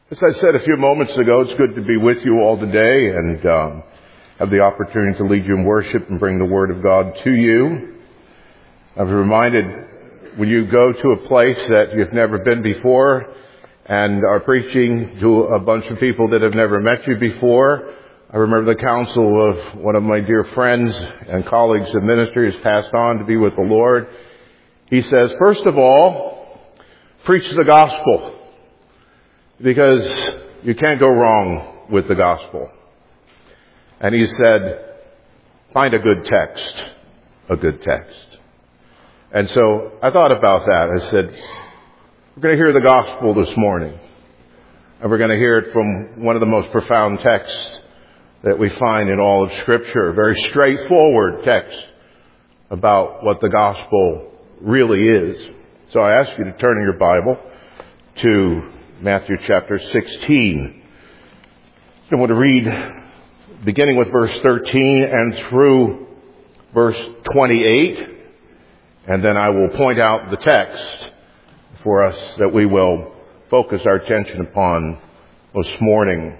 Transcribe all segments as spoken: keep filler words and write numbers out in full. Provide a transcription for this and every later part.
As I said a few moments ago, it's good to be with you all today and um, have the opportunity to lead you in worship and bring the Word of God to you. I was reminded when you go to a place that you've never been before and are preaching to a bunch of people that have never met you before. I remember the counsel of one of my dear friends and colleagues in ministry who's passed on to be with the Lord. He says, first of all, preach the gospel. Because you can't go wrong with the gospel. And he said, find a good text. A good text. And so I thought about that. I said, we're going to hear the gospel this morning. And we're going to hear it from one of the most profound texts that we find in all of Scripture. A very straightforward text about what the gospel really is. So I ask you to turn in your Bible to Matthew chapter sixteen. I want to read beginning with verse thirteen and through verse twenty-eight. And then I will point out the text for us that we will focus our attention upon this morning.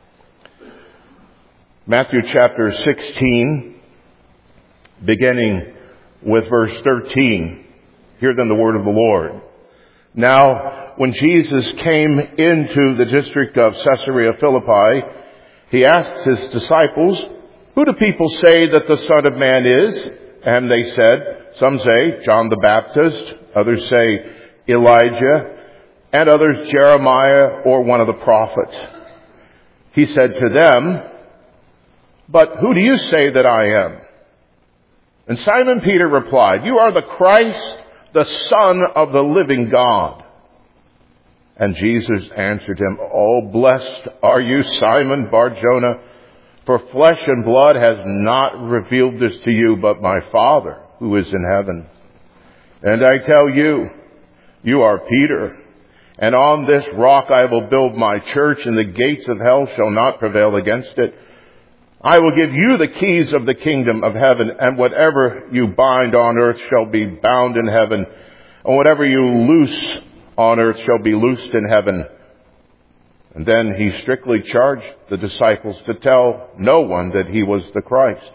Matthew chapter sixteen, beginning with verse thirteen. Hear then the word of the Lord. Now, when Jesus came into the district of Caesarea Philippi, he asked his disciples, who do people say that the Son of Man is? And they said, some say John the Baptist, others say Elijah, and others Jeremiah or one of the prophets. He said to them, but who do you say that I am? And Simon Peter replied, you are the Christ, the Son of the living God. And Jesus answered him, oh, blessed are you, Simon Bar-Jonah, for flesh and blood has not revealed this to you, but my Father who is in heaven. And I tell you, you are Peter, and on this rock I will build my church, and the gates of hell shall not prevail against it. I will give you the keys of the kingdom of heaven, and whatever you bind on earth shall be bound in heaven, and whatever you loose on earth shall be loosed in heaven. And then he strictly charged the disciples to tell no one that he was the Christ.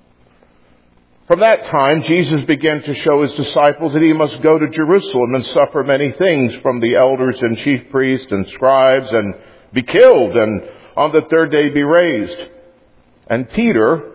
From that time, Jesus began to show his disciples that he must go to Jerusalem and suffer many things from the elders and chief priests and scribes, and be killed, and on the third day be raised. And Peter,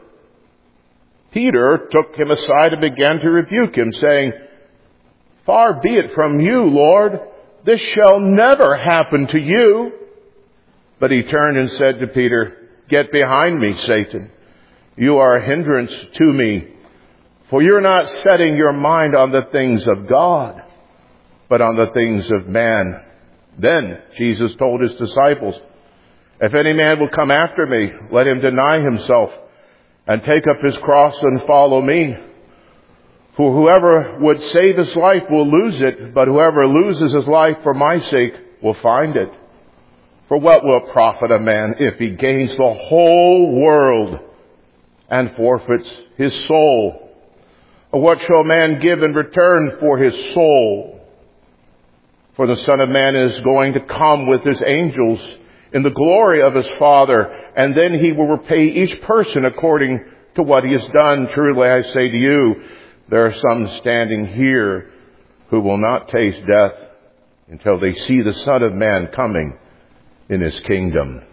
Peter took him aside and began to rebuke him, saying, far be it from you, Lord, this shall never happen to you. But he turned and said to Peter, get behind me, Satan. You are a hindrance to me, for you're not setting your mind on the things of God, but on the things of man. Then Jesus told his disciples, if any man will come after me, let him deny himself and take up his cross and follow me. For whoever would save his life will lose it, but whoever loses his life for my sake will find it. For what will it profit a man if he gains the whole world and forfeits his soul? Or what shall a man give in return for his soul? For the Son of Man is going to come with his angels in the glory of his Father, and then he will repay each person according to what he has done. Truly I say to you, there are some standing here who will not taste death until they see the Son of Man coming in his kingdom.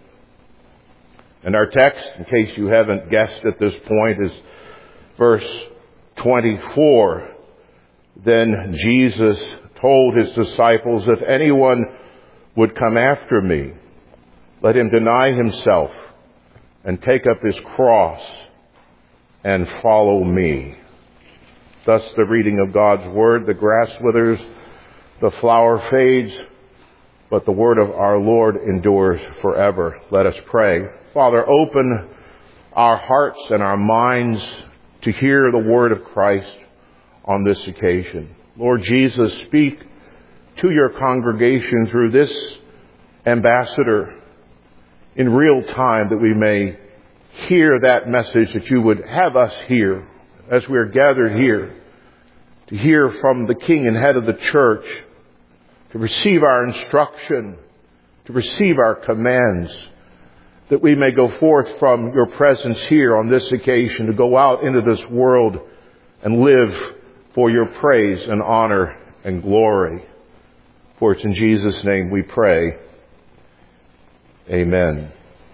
And our text, in case you haven't guessed at this point, is verse twenty-four. Then Jesus told his disciples, if anyone would come after me, let him deny himself and take up his cross and follow me. Thus the reading of God's word. The grass withers, the flower fades, but the word of our Lord endures forever. Let us pray. Father, open our hearts and our minds to hear the word of Christ on this occasion. Lord Jesus, speak to your congregation through this ambassador in real time, that we may hear that message that you would have us hear as we are gathered here, to hear from the King and Head of the church, to receive our instruction, to receive our commands, that we may go forth from your presence here on this occasion to go out into this world and live for your praise and honor and glory. For it's in Jesus' name we pray. Amen.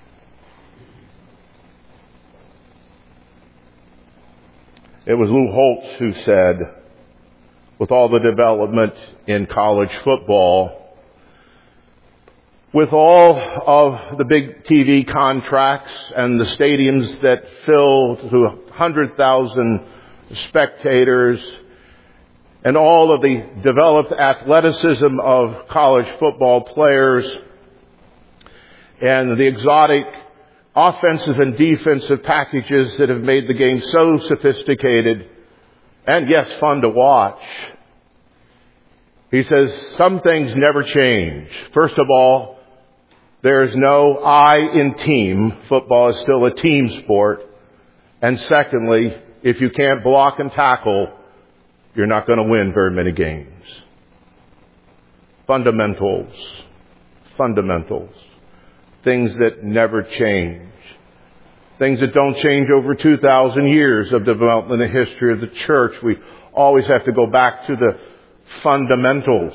It was Lou Holtz who said, with all the development in college football, with all of the big T V contracts and the stadiums that fill to one hundred thousand spectators, and all of the developed athleticism of college football players, and the exotic offensive and defensive packages that have made the game so sophisticated and, yes, fun to watch, he says some things never change. First of all, there is no I in team. Football is still a team sport. And secondly, if you can't block and tackle, you're not going to win very many games. Fundamentals. Fundamentals. Things that never change. Things that don't change over two thousand years of development and history of the church. We always have to go back to the fundamentals.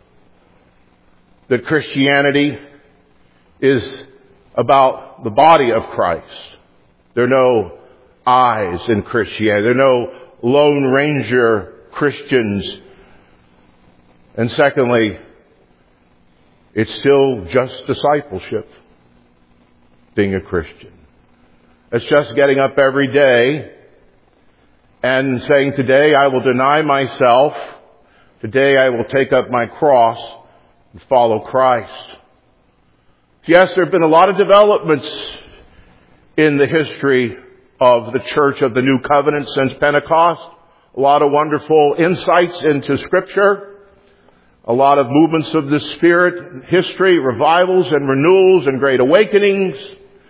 That Christianity is about the body of Christ. There are no I's in Christianity. There are no Lone Ranger Christians. And secondly, it's still just discipleship, being a Christian. It's just getting up every day and saying, today I will deny myself. Today I will take up my cross and follow Christ. Yes, there have been a lot of developments in the history of the Church of the New Covenant since Pentecost. A lot of wonderful insights into Scripture. A lot of movements of the Spirit, history, revivals and renewals and great awakenings.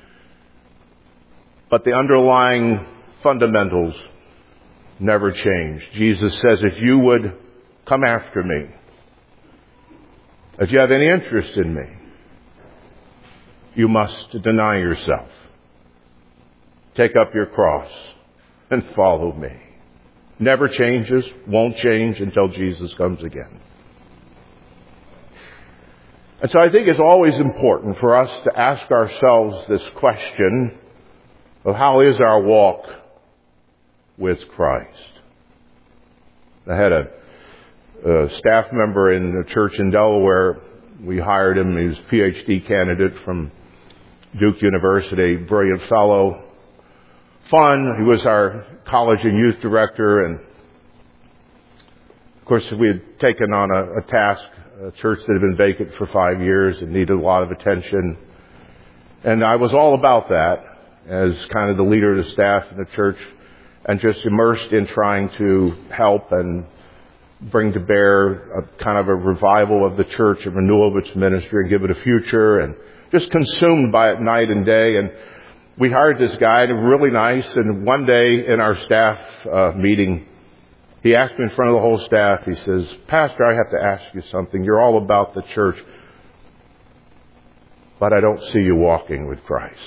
But the underlying fundamentals never change. Jesus says, if you would come after me, if you have any interest in me, you must deny yourself. Take up your cross and follow me. Never changes, won't change until Jesus comes again. And so I think it's always important for us to ask ourselves this question of how is our walk with Christ? I had a, a staff member in the church in Delaware. We hired him. He was a P H D candidate from Duke University, brilliant fellow, fun. He was our college and youth director, and of course we had taken on a, a task, a church that had been vacant for five years and needed a lot of attention. And I was all about that as kind of the leader of the staff in the church, and just immersed in trying to help and bring to bear a kind of a revival of the church, a renewal of its ministry, and give it a future, and just consumed by it night and day. And we hired this guy, and really nice. And one day in our staff uh, meeting, he asked me in front of the whole staff, he says, Pastor, I have to ask you something. You're all about the church, but I don't see you walking with Christ.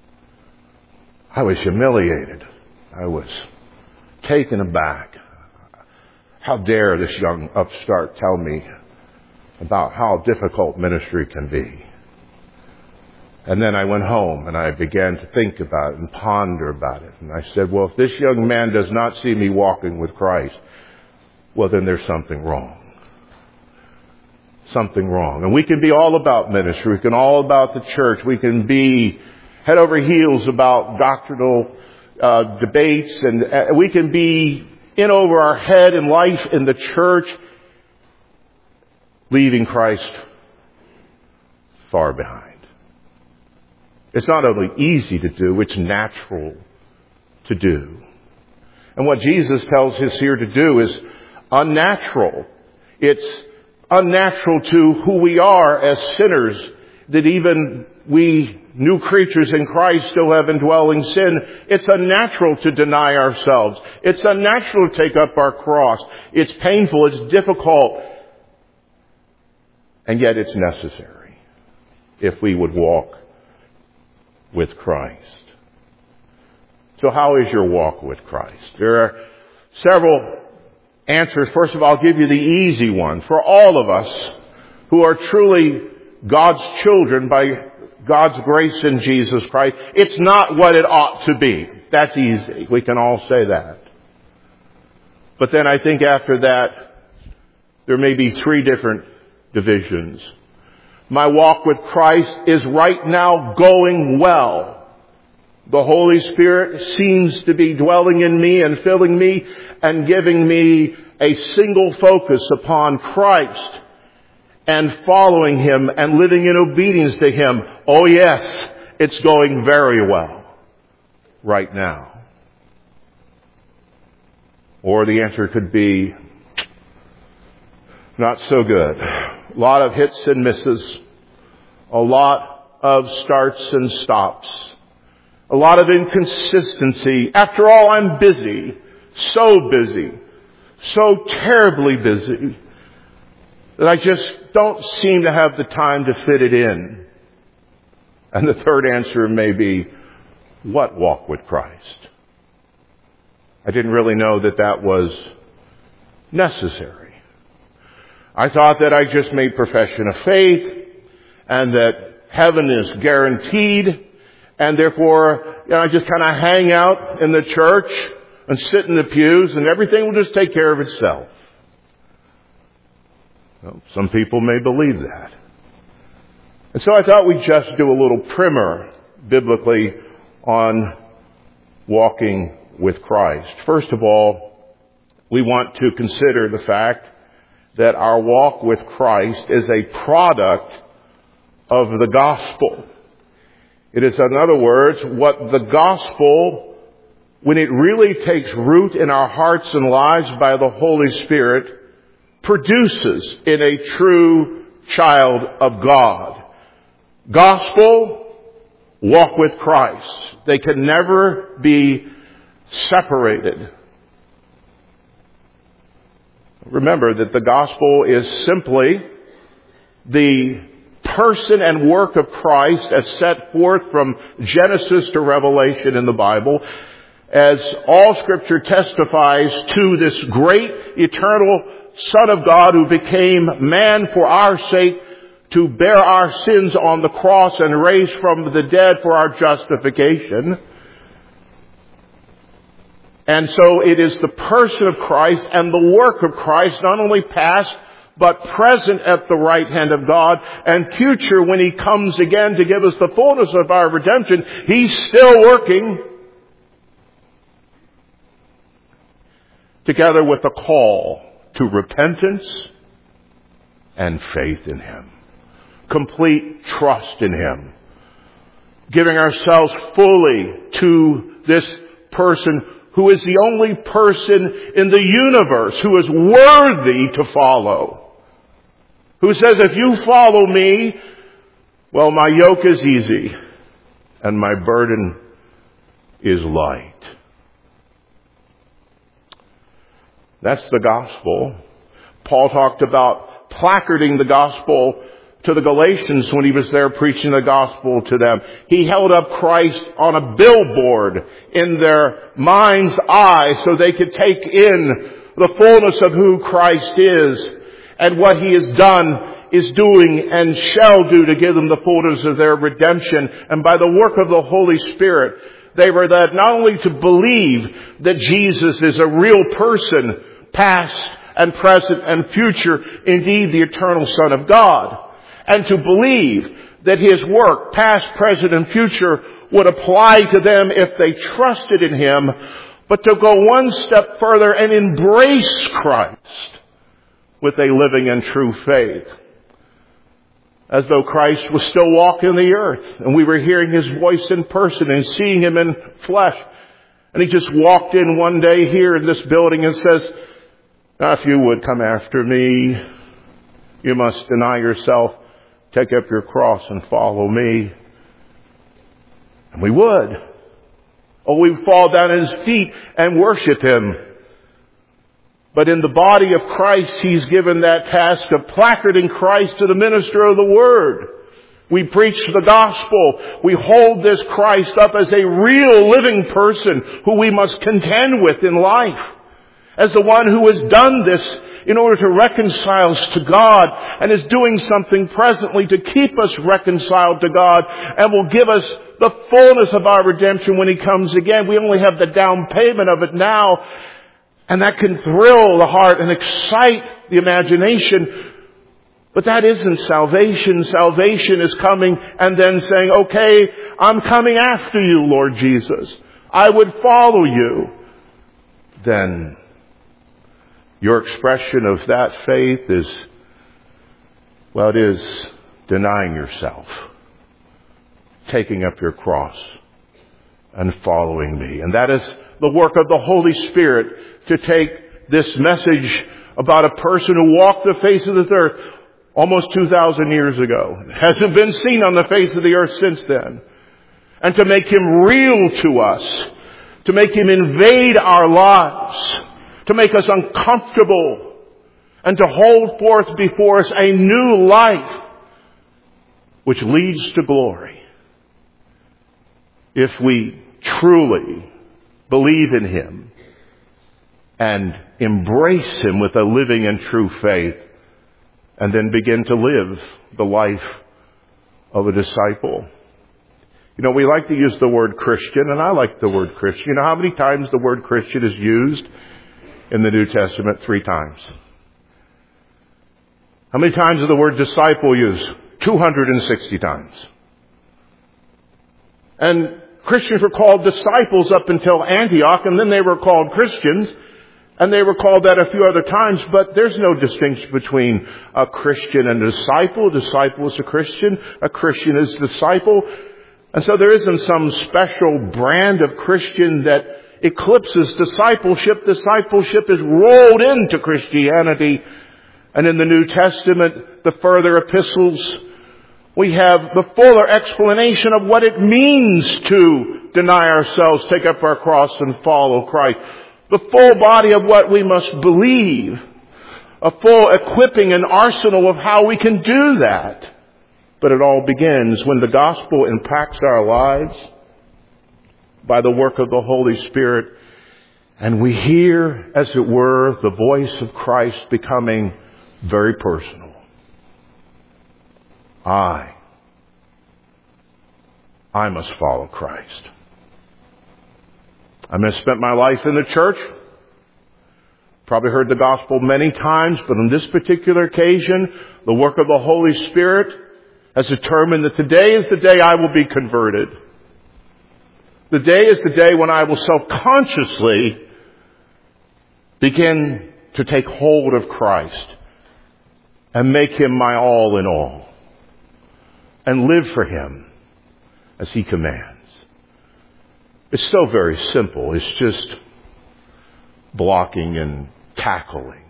I was humiliated. I was taken aback. How dare this young upstart tell me about how difficult ministry can be? And then I went home and I began to think about it and ponder about it. And I said, well, if this young man does not see me walking with Christ, well, then there's something wrong. Something wrong. And we can be all about ministry. We can all about the church. We can be head over heels about doctrinal uh, debates. And uh, we can be in over our head in life in the church, leaving Christ far behind. It's not only easy to do, it's natural to do. And what Jesus tells us here to do is unnatural. It's unnatural to who we are as sinners, that even we new creatures in Christ still have indwelling sin. It's unnatural to deny ourselves. It's unnatural to take up our cross. It's painful, it's difficult, and yet it's necessary. if we would walk with Christ. So how is your walk with Christ? There are several answers. First of all, I'll give you the easy one. For all of us who are truly God's children by God's grace in Jesus Christ, it's not what it ought to be. That's easy. We can all say that. But then I think after that, there may be three different divisions. My walk with Christ is right now going well. The Holy Spirit seems to be dwelling in me and filling me and giving me a single focus upon Christ and following Him and living in obedience to Him. Oh yes, it's going very well right now. Or the answer could be not so good. A lot of hits and misses. A lot of starts and stops. A lot of inconsistency. After all, I'm busy. So busy. So terribly busy that I just don't seem to have the time to fit it in. And the third answer may be, what walk with Christ? I didn't really know that that was necessary. I thought that I just made profession of faith and that heaven is guaranteed, and therefore, you know, I just kind of hang out in the church and sit in the pews and everything will just take care of itself. Well, some people may believe that. And so I thought we'd just do a little primer biblically on walking with Christ. First of all, we want to consider the fact that our walk with Christ is a product of the gospel. It is, in other words, what the gospel, when it really takes root in our hearts and lives by the Holy Spirit, produces in a true child of God. Gospel, walk with Christ. They can never be separated. Remember that the gospel is simply the person and work of Christ as set forth from Genesis to Revelation in the Bible, as all Scripture testifies to this great eternal Son of God who became man for our sake to bear our sins on the cross and raised from the dead for our justification. And so it is the person of Christ and the work of Christ, not only past, but present at the right hand of God, and future when He comes again to give us the fullness of our redemption. He's still working, together with the call to repentance and faith in Him. Complete trust in Him. Giving ourselves fully to this person who is the only person in the universe who is worthy to follow. Who says, if you follow me, well, my yoke is easy and my burden is light. That's the gospel. Paul talked about placarding the gospel to the Galatians when he was there preaching the gospel to them. He held up Christ on a billboard in their mind's eye so they could take in the fullness of who Christ is and what He has done, is doing, and shall do to give them the fullness of their redemption. And by the work of the Holy Spirit, they were led not only to believe that Jesus is a real person, past and present and future, indeed the eternal Son of God, and to believe that His work, past, present, and future, would apply to them if they trusted in Him, but to go one step further and embrace Christ with a living and true faith. As though Christ was still walking the earth and we were hearing His voice in person and seeing Him in flesh. And He just walked in one day here in this building and says, now if you would come after me, you must deny yourself, take up your cross and follow me. And we would. Oh, we'd fall down at His feet and worship Him. But in the body of Christ, He's given that task of placarding Christ to the minister of the Word. We preach the gospel. We hold this Christ up as a real living person who we must contend with in life, as the one who has done this in order to reconcile us to God and is doing something presently to keep us reconciled to God and will give us the fullness of our redemption when He comes again. We only have the down payment of it now, and that can thrill the heart and excite the imagination. But that isn't salvation. Salvation is coming and then saying, okay, I'm coming after you, Lord Jesus. I would follow you. Then your expression of that faith is, well, it is denying yourself, taking up your cross, and following me. And that is the work of the Holy Spirit, to take this message about a person who walked the face of this earth almost two thousand years ago, hasn't been seen on the face of the earth since then, and to make Him real to us, to make Him invade our lives, to make us uncomfortable, and to hold forth before us a new life which leads to glory. If we truly believe in Him and embrace Him with a living and true faith, and then begin to live the life of a disciple. You know, we like to use the word Christian, and I like the word Christian. You know how many times the word Christian is used in the New Testament? Three times. How many times is the word disciple used? two hundred sixty times. And Christians were called disciples up until Antioch, and then they were called Christians, and they were called that a few other times, but there's no distinction between a Christian and a disciple. A disciple is a Christian. A Christian is a disciple. And so there isn't some special brand of Christian that eclipses discipleship. Discipleship is rolled into Christianity. And in the New Testament, the further epistles, we have the fuller explanation of what it means to deny ourselves, take up our cross, and follow Christ. The full body of what we must believe. A full equipping and arsenal of how we can do that. But it all begins when the gospel impacts our lives by the work of the Holy Spirit, and we hear, as it were, the voice of Christ becoming very personal. I, I must follow Christ. I may have spent my life in the church, probably heard the gospel many times, but on this particular occasion, the work of the Holy Spirit has determined that today is the day I will be converted. The day is the day when I will self-consciously begin to take hold of Christ and make Him my all in all, and live for Him as He commands. It's so very simple. It's just blocking and tackling.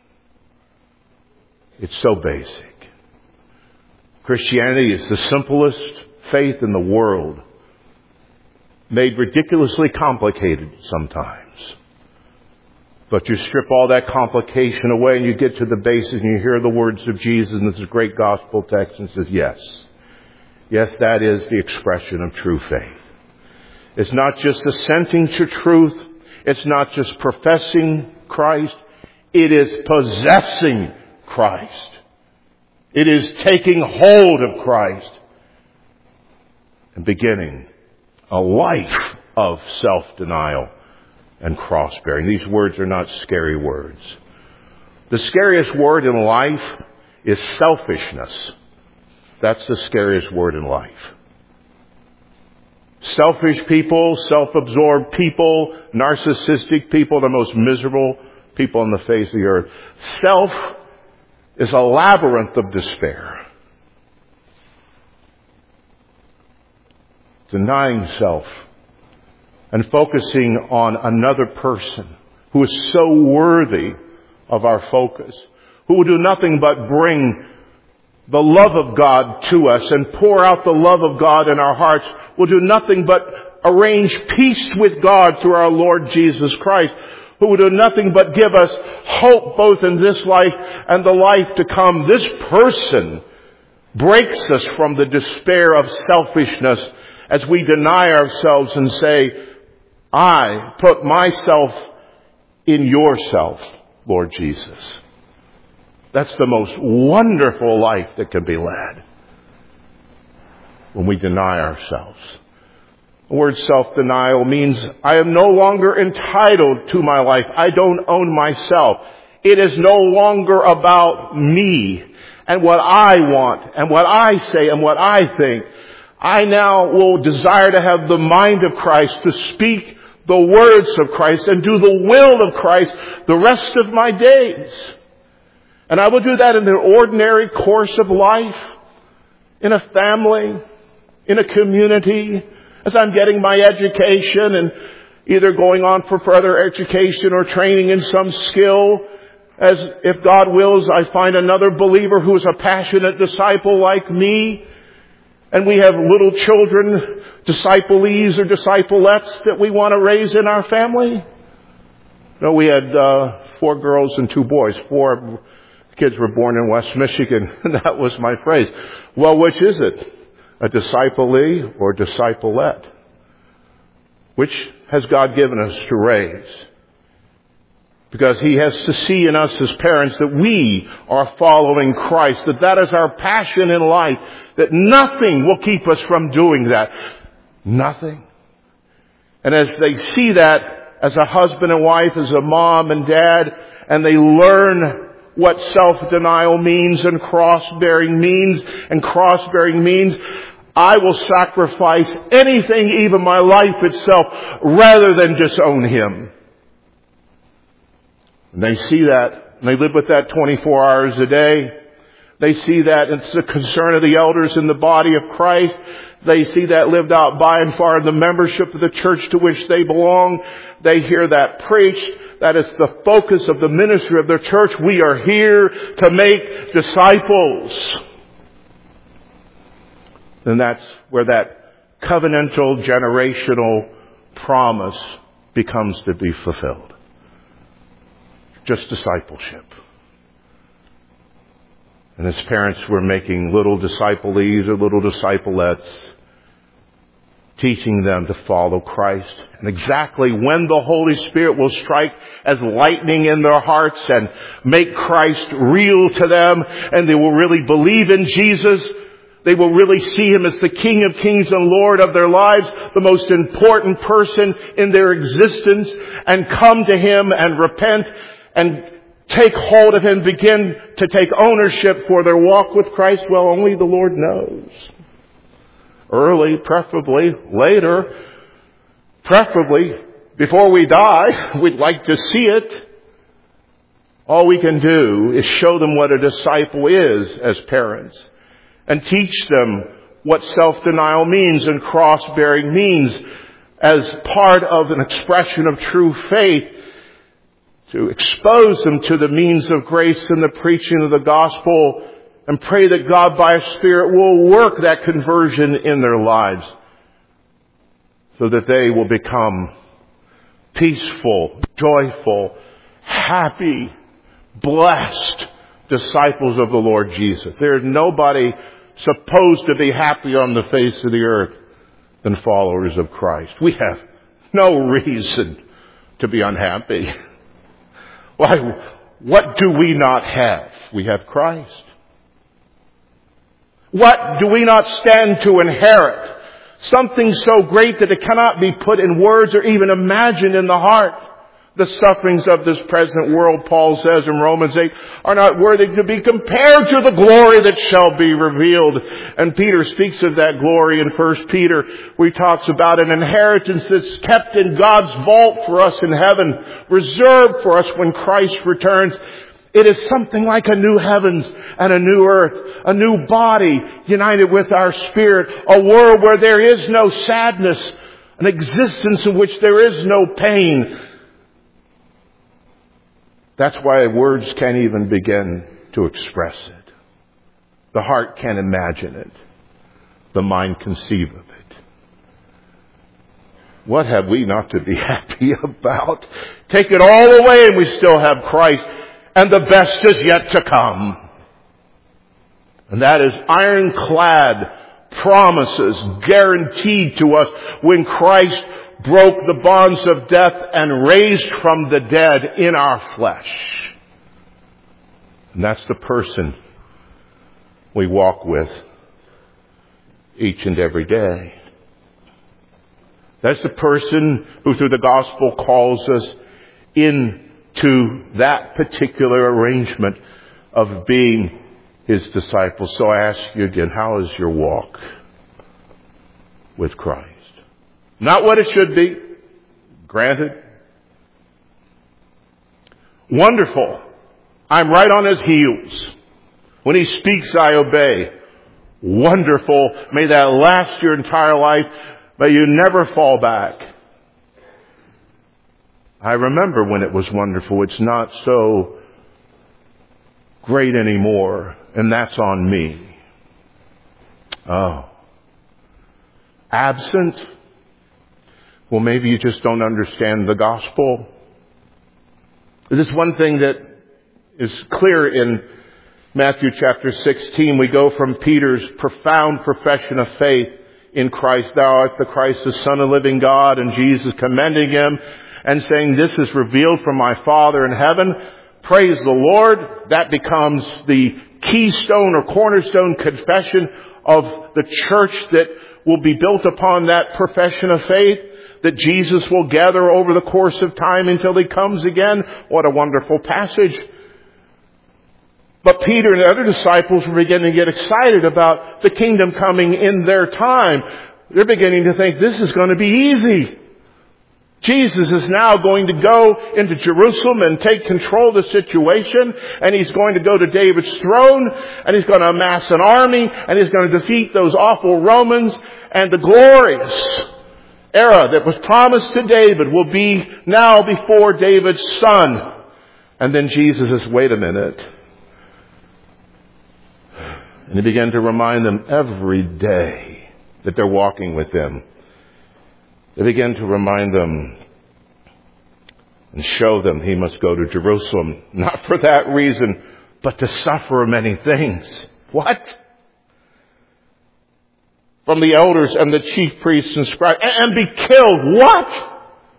It's so basic. Christianity is the simplest faith in the world, made ridiculously complicated sometimes. But you strip all that complication away and you get to the basics, and you hear the words of Jesus in this great gospel text, and says, yes, yes, that is the expression of true faith. It's not just assenting to truth. It's not just professing Christ. It is possessing Christ. It is taking hold of Christ and beginning a life of self-denial and cross-bearing. These words are not scary words. The scariest word in life is selfishness. That's the scariest word in life. Selfish people, self-absorbed people, narcissistic people, the most miserable people on the face of the earth. Self is a labyrinth of despair. Denying self and focusing on another person who is so worthy of our focus, who will do nothing but bring the love of God to us and pour out the love of God in our hearts, will do nothing but arrange peace with God through our Lord Jesus Christ, who will do nothing but give us hope both in this life and the life to come. This person breaks us from the despair of selfishness as we deny ourselves and say, I put myself in yourself, Lord Jesus. That's the most wonderful life that can be led when we deny ourselves. The word self-denial means I am no longer entitled to my life. I don't own myself. It is no longer about me and what I want and what I say and what I think. I now will desire to have the mind of Christ, to speak the words of Christ and do the will of Christ the rest of my days. And I will do that in the ordinary course of life, in a family, in a community, as I'm getting my education and either going on for further education or training in some skill. As if God wills, I find another believer who is a passionate disciple like me. And we have little children, disciplees or disciplettes that we want to raise in our family. No, we had uh, four girls and two boys. Four kids were born in West Michigan. And that was my phrase. Well, which is it? A disciplee or disciplette? Which has God given us to raise? Because He has to see in us as parents that we are following Christ, that that is our passion in life, that nothing will keep us from doing that. Nothing. And as they see that as a husband and wife, as a mom and dad, and they learn what self-denial means and cross-bearing means, and cross-bearing means, I will sacrifice anything, even my life itself, rather than disown Him. And they see that, and they live with that twenty-four hours a day. They see that it's the concern of the elders in the body of Christ. They see that lived out by and far in the membership of the church to which they belong. They hear that preached. That is the focus of the ministry of the church. We are here to make disciples. And that's where that covenantal generational promise becomes to be fulfilled. Just discipleship. And as parents, we're making little disciplees or little disciplettes, teaching them to follow Christ. And exactly when the Holy Spirit will strike as lightning in their hearts and make Christ real to them, and they will really believe in Jesus. They will really see Him as the King of Kings and Lord of their lives, the most important person in their existence, and come to Him and repent and take hold of Him, begin to take ownership for their walk with Christ. Well, only the Lord knows. Early, preferably, later, preferably, before we die, we'd like to see it. All we can do is show them what a disciple is as parents, and teach them what self-denial means and cross-bearing means as part of an expression of true faith, to expose them to the means of grace and the preaching of the gospel, and pray that God by His Spirit will work that conversion in their lives so that they will become peaceful, joyful, happy, blessed disciples of the Lord Jesus. There is nobody supposed to be happy on the face of the earth than followers of Christ. We have no reason to be unhappy. Why, what do we not have? We have Christ. What do we not stand to inherit? Something so great that it cannot be put in words or even imagined in the heart. The sufferings of this present world, Paul says in Romans eight, are not worthy to be compared to the glory that shall be revealed. And Peter speaks of that glory in First Peter, where he talks about an inheritance that's kept in God's vault for us in heaven, reserved for us when Christ returns. It is something like a new heavens and a new earth, a new body united with our spirit, a world where there is no sadness, an existence in which there is no pain. That's why words can't even begin to express it. The heart can't imagine it. The mind conceive of it. What have we not to be happy about? Take it all away and we still have Christ. And the best is yet to come. And that is ironclad promises guaranteed to us when Christ broke the bonds of death and raised from the dead in our flesh. And that's the person we walk with each and every day. That's the person who through the gospel calls us into that particular arrangement of being His disciples. So I ask you again, how is your walk with Christ? Not what it should be, granted. Wonderful. I'm right on His heels. When He speaks, I obey. Wonderful. May that last your entire life. May you never fall back. I remember when it was wonderful. It's not so great anymore. And that's on me. Oh. Absent? Well, maybe you just don't understand the gospel. There's one thing that is clear in Matthew chapter sixteen. We go from Peter's profound profession of faith in Christ. Thou art the Christ, the Son of the living God, and Jesus commending Him and saying, this is revealed from my Father in heaven. Praise the Lord. That becomes the keystone or cornerstone confession of the church that will be built upon that profession of faith, that Jesus will gather over the course of time until He comes again. What a wonderful passage. But Peter and the other disciples were beginning to get excited about the kingdom coming in their time. They're beginning to think this is going to be easy. Jesus is now going to go into Jerusalem and take control of the situation, and He's going to go to David's throne, and He's going to amass an army, and He's going to defeat those awful Romans, and the glorious era that was promised to David will be now before David's son. And then Jesus says, wait a minute. And He began to remind them every day that they're walking with Him. They began to remind them and show them He must go to Jerusalem, not for that reason, but to suffer many things. What? From the elders and the chief priests and scribes, and be killed. What?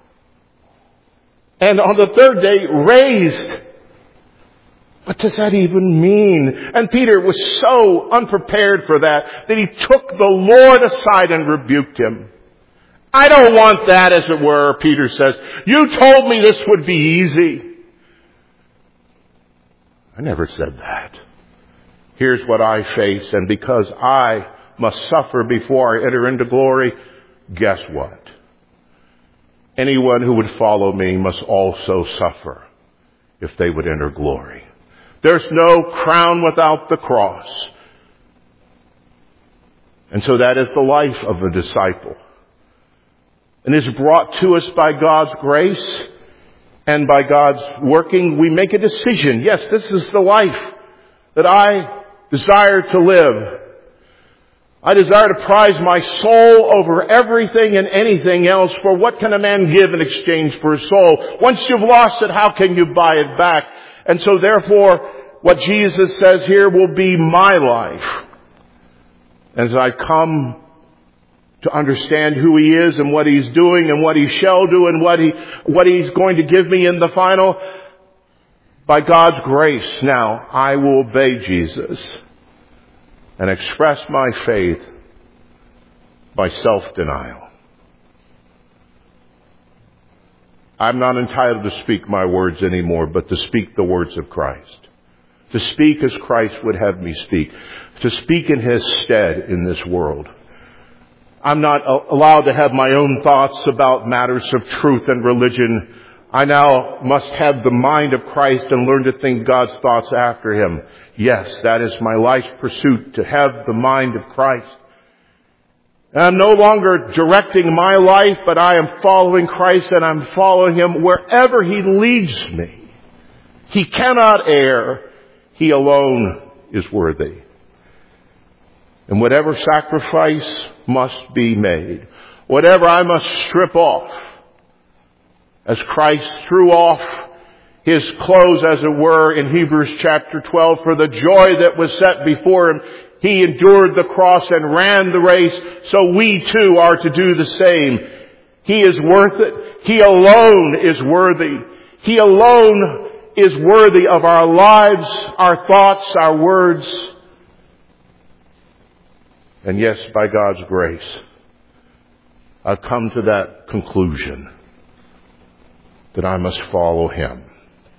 And on the third day, raised. What does that even mean? And Peter was so unprepared for that, that he took the Lord aside and rebuked him. I don't want that, as it were, Peter says. You told me this would be easy. I never said that. Here's what I face, and because I must suffer before I enter into glory, guess what? Anyone who would follow me must also suffer if they would enter glory. There's no crown without the cross. And so that is the life of a disciple. And is brought to us by God's grace and by God's working. We make a decision. Yes, this is the life that I desire to live. I desire to prize my soul over everything and anything else. For what can a man give in exchange for his soul? Once you've lost it, how can you buy it back? And so therefore, what Jesus says here will be my life. As I come to understand who He is and what He's doing and what He shall do and what He, what He's going to give me in the final, by God's grace now, I will obey Jesus and express my faith by self-denial. I'm not entitled to speak my words anymore, but to speak the words of Christ. To speak as Christ would have me speak. To speak in His stead in this world. I'm not allowed to have my own thoughts about matters of truth and religion. I now must have the mind of Christ and learn to think God's thoughts after Him. Yes, that is my life's pursuit, to have the mind of Christ. And I'm no longer directing my life, but I am following Christ, and I'm following Him wherever He leads me. He cannot err. He alone is worthy. And whatever sacrifice must be made, whatever I must strip off, as Christ threw off his clothes, as it were, in Hebrews chapter twelve. For the joy that was set before him, he endured the cross and ran the race. So we too are to do the same. He is worth it. He alone is worthy. He alone is worthy of our lives, our thoughts, our words. And yes, by God's grace, I've come to that conclusion that I must follow him.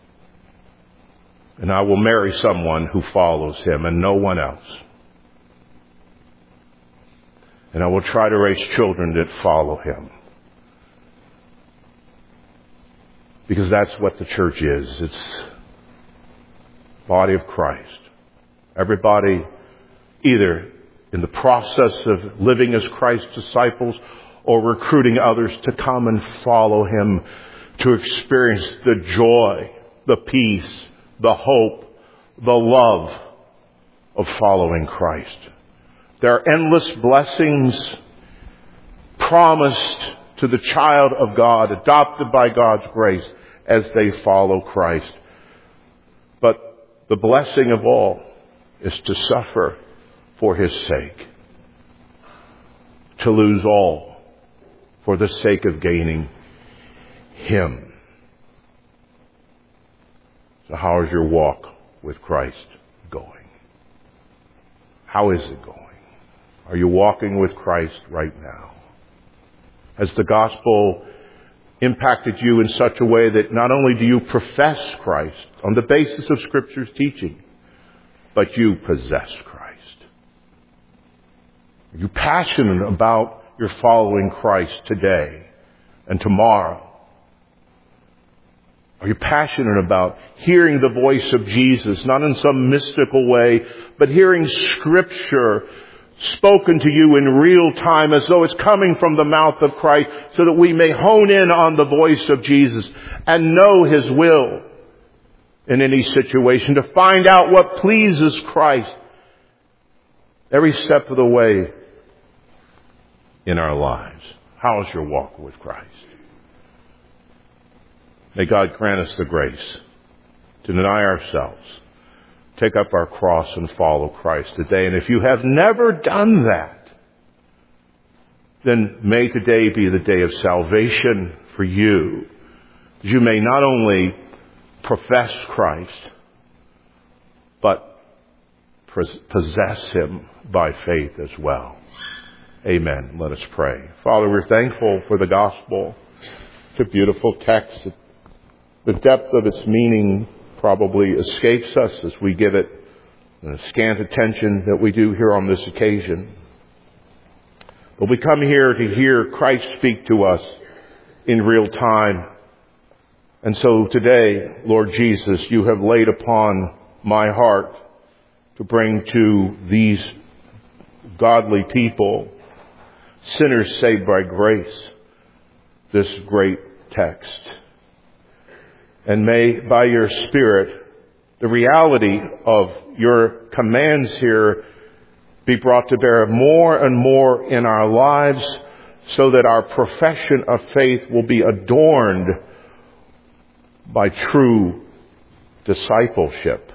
And I will marry someone who follows him and no one else. And I will try to raise children that follow him. Because that's what the church is. It's the body of Christ. Everybody either in the process of living as Christ's disciples or recruiting others to come and follow him, to experience the joy, the peace, the hope, the love of following Christ. There are endless blessings promised to the child of God, adopted by God's grace as they follow Christ. But the blessing of all is to suffer for his sake, to lose all for the sake of gaining him. So how is your walk with Christ going? How is it going? Are you walking with Christ right now? Has the gospel impacted you in such a way that not only do you profess Christ on the basis of Scripture's teaching, but you possess Christ? Are you passionate about your following Christ today and tomorrow? Are you passionate about hearing the voice of Jesus, not in some mystical way, but hearing Scripture spoken to you in real time as though it's coming from the mouth of Christ, so that we may hone in on the voice of Jesus and know his will in any situation, to find out what pleases Christ every step of the way in our lives? How is your walk with Christ? May God grant us the grace to deny ourselves, take up our cross and follow Christ today. And if you have never done that, then may today be the day of salvation for you. That you may not only profess Christ, but possess him by faith as well. Amen. Let us pray. Father, we're thankful for the gospel. It's a beautiful text. The depth of its meaning probably escapes us as we give it the scant attention that we do here on this occasion. But we come here to hear Christ speak to us in real time. And so today, Lord Jesus, you have laid upon my heart to bring to these godly people, sinners saved by grace, this great text. And may, by your Spirit, the reality of your commands here be brought to bear more and more in our lives, so that our profession of faith will be adorned by true discipleship.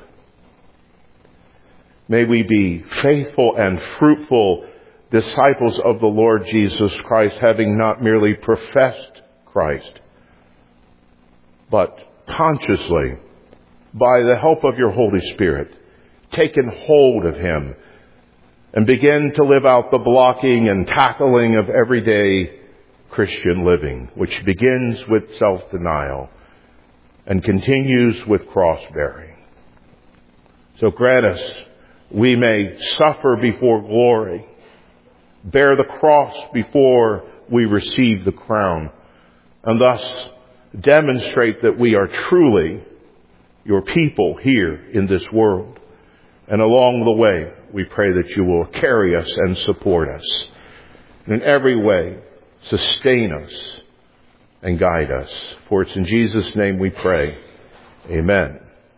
May we be faithful and fruitful disciples of the Lord Jesus Christ, having not merely professed Christ, but consciously, by the help of your Holy Spirit, taken hold of him and begin to live out the blocking and tackling of everyday Christian living, which begins with self-denial and continues with cross-bearing. So grant us we may suffer before glory, bear the cross before we receive the crown, and thus demonstrate that we are truly your people here in this world. And along the way, we pray that you will carry us and support us. And in every way, sustain us and guide us. For it's in Jesus' name we pray. Amen.